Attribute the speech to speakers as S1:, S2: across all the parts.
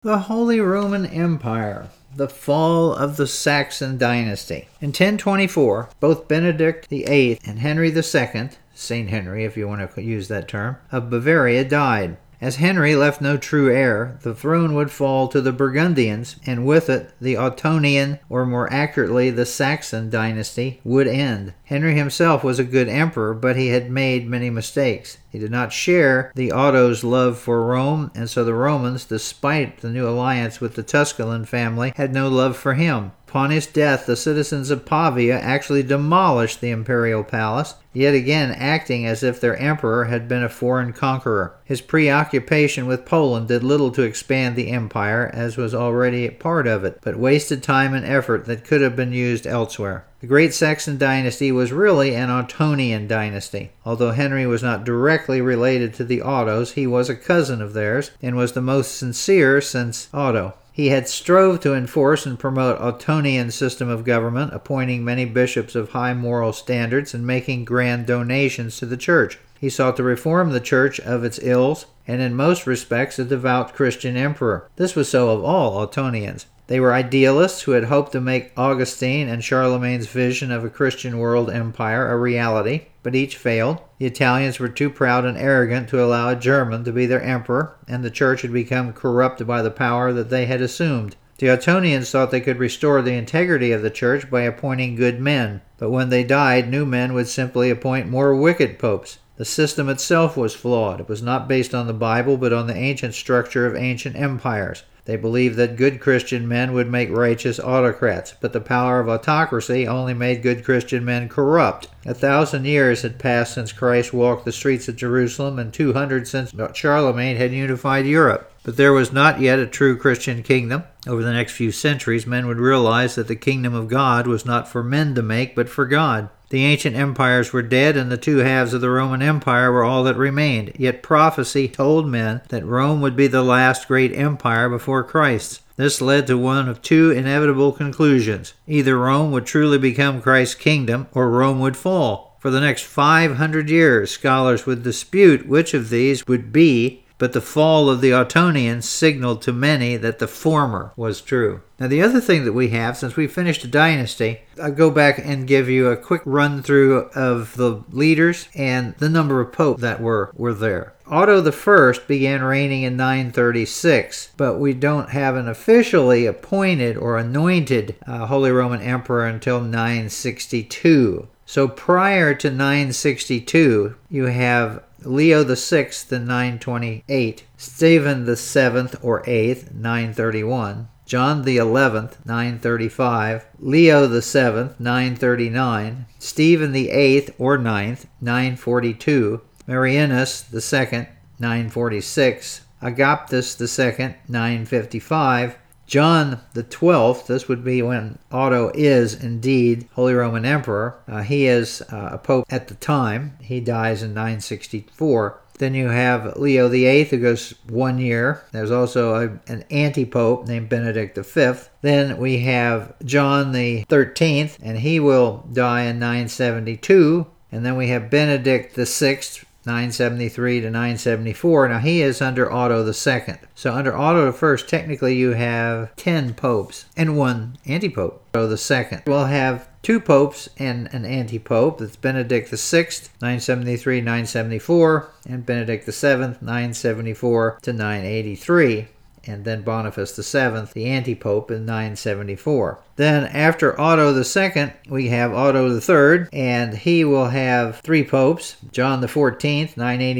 S1: The Holy Roman Empire, the fall of the Saxon dynasty. In 1024, both Benedict VIII and Henry II, Saint Henry if you want to use that term, of Bavaria died. As Henry left no true heir, the throne would fall to the Burgundians, and with it the Ottonian, or more accurately the Saxon dynasty, would end. Henry himself was a good emperor, but he had made many mistakes. He did not share the Otto's love for Rome, and so the Romans, despite the new alliance with the Tusculan family, had no love for him. Upon his death, the citizens of Pavia actually demolished the imperial palace, yet again acting as if their emperor had been a foreign conqueror. His preoccupation with Poland did little to expand the empire, as was already part of it, but wasted time and effort that could have been used elsewhere. The great Saxon dynasty was really an Ottonian dynasty. Although Henry was not directly related to the Ottos, he was a cousin of theirs, and was the most sincere since Otto. He had strove to enforce and promote Ottonian system of government, appointing many bishops of high moral standards and making grand donations to the church. He sought to reform the church of its ills, and in most respects a devout Christian emperor. This was so of all Ottonians. They were idealists who had hoped to make Augustine and Charlemagne's vision of a Christian world empire a reality, but each failed. The Italians were too proud and arrogant to allow a German to be their emperor, and the church had become corrupt by the power that they had assumed. The Ottonians thought they could restore the integrity of the church by appointing good men, but when they died, new men would simply appoint more wicked popes. The system itself was flawed. It was not based on the Bible, but on the ancient structure of ancient empires. They believed that good Christian men would make righteous autocrats, but the power of autocracy only made good Christian men corrupt. 1,000 years had passed since Christ walked the streets of Jerusalem, and 200 since Charlemagne had unified Europe. But there was not yet a true Christian kingdom. Over the next few centuries, men would realize that the kingdom of God was not for men to make, but for God. The ancient empires were dead, and the two halves of the Roman Empire were all that remained. Yet prophecy told men that Rome would be the last great empire before Christ's. This led to one of two inevitable conclusions. Either Rome would truly become Christ's kingdom, or Rome would fall. For the next 500 years, scholars would dispute which of these would be, but the fall of the Ottonians signaled to many that the former was true. Now, the other thing that we have, since we finished a dynasty, I'll go back and give you a quick run through of the leaders and the number of popes that were there. Otto I began reigning in 936, but we don't have an officially appointed or anointed Holy Roman Emperor until 962. So prior to 962, you have Leo VI in 928, Stephen VII or 8th, 931, John XI, 935, Leo VII, 939, Stephen VIII or 9th, 942, Marianus II, 946, Agaptus II, 955, John the 12th, this would be when Otto is indeed Holy Roman Emperor. He is a pope at the time. He dies in 964. Then you have Leo VIII, who goes 1 year. There's also an anti-pope named Benedict V. Then we have John the 13th, and he will die in 972. And then we have Benedict VI, 973 to 974. Now he is under Otto II. So under Otto I, technically you have 10 popes and one anti-pope. Otto II will have 2 popes and an anti-pope. That's Benedict VI, 973 974, and Benedict VII, 974 to 983. And then Boniface VII, the anti-pope, in 974. Then after Otto II, we have Otto III, and he will have 3 popes. John the 14th,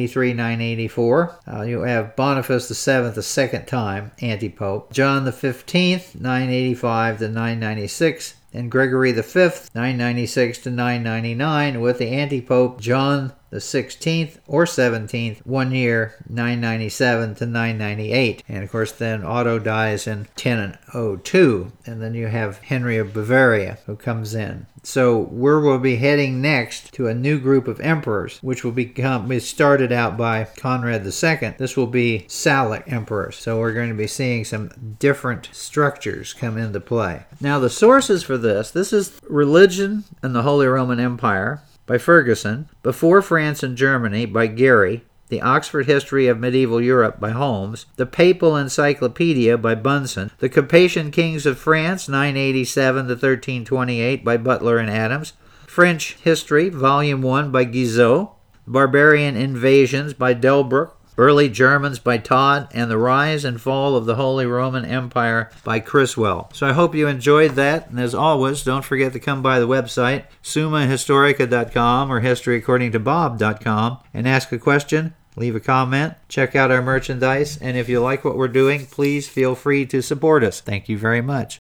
S1: 983-984. You have Boniface VII the second time, anti-pope. John the 15th, 985 to 996. And Gregory V, 996 to 999, with the anti-pope John the 16th or 17th, 1 year, 997 to 998. And of course then Otto dies in 1002, and then you have Henry of Bavaria who comes in. So we'll be heading next to a new group of emperors, which will be started out by Conrad II. This will be Salic emperors. So we're going to be seeing some different structures come into play. Now the sources for this is Religion and the Holy Roman Empire by Ferguson, Before France and Germany by Gary, The Oxford History of Medieval Europe by Holmes, The Papal Encyclopedia by Bunsen, The Capetian Kings of France, 987 to 1328 by Butler and Adams, French History, Volume 1 by Guizot, Barbarian Invasions by Delbruck, Early Germans by Todd, and The Rise and Fall of the Holy Roman Empire by Criswell. So I hope you enjoyed that, and as always, don't forget to come by the website, summahistorica.com or historyaccordingtobob.com, and ask a question, leave a comment, check out our merchandise, and if you like what we're doing, please feel free to support us. Thank you very much.